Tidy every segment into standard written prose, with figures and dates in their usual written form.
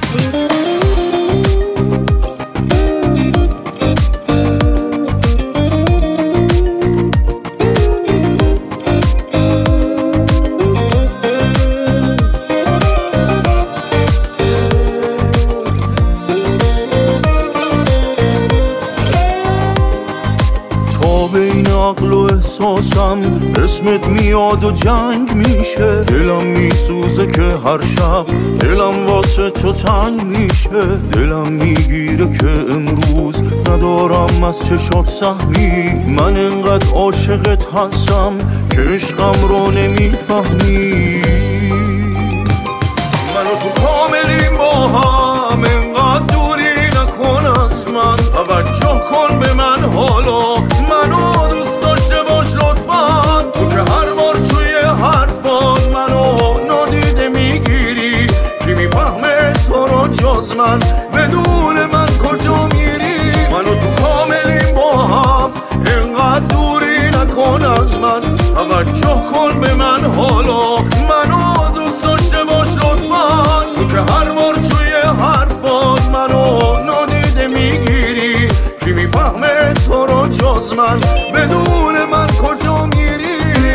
بین عقل و احساسم اسمت میاد و جنگ میشه، دلم میسوزه که هر شب دلم واسه تو تنگ میشه، دلم میگیره که امروز ندارم از چشات سهمی، من انقدر عاشقت هستم که عشقم رو نمیفهمی، من و تو کاملیم با هم، انقدر دوری نکن از من، توجه کن به من حالا، منو دوست داشته باش لطفا، تو که هر بار توی حرفات منو نادیده میگیری، کی میفهمه تو رو جز من، بدون من کجا میری، منو تو کاملیم با هم، انقدر دوری نکن از من، توجه کن به من حالا، منو دوست داشته باش لطفا، تو که هر بار توی حرفات منو نادیده میگیری، کی میفهمه تو رو جز من، بدون من کجا میری.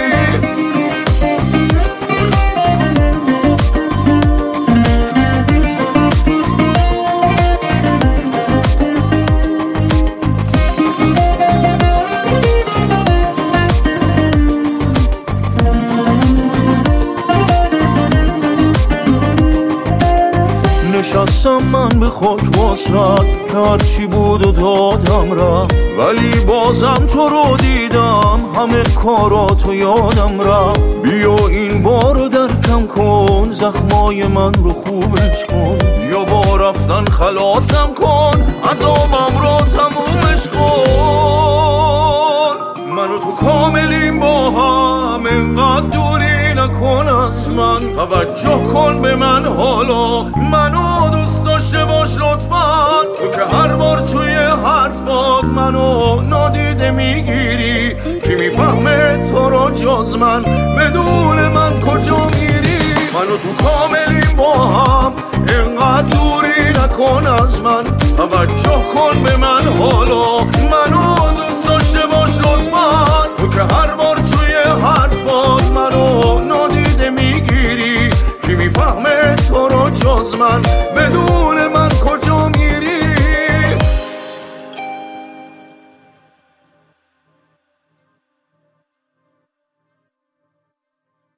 نشستم من به خاک واسد که هرچی بود و دادم رفت، ولی بازم تو رو دیدم، همه کاراتو یادم رفت، بیا این بارو درکم کن، زخمای من رو خوبش کن، یا با رفتن خلاصم کن، عذابم رو تمومش کن، من و تو کاملیم با هم، انقدر دوری نکن از من، توجه کن به من حالا، منو دوست داشته باش لطفا، تو که هر بار توی حرفات منو نادیده میگیری، کی میفهمه تو رو جز من، بدون من کجا میری، منو تو کاملیم با هم، انقدر دوری نکن از من، توجه کن به من حالا،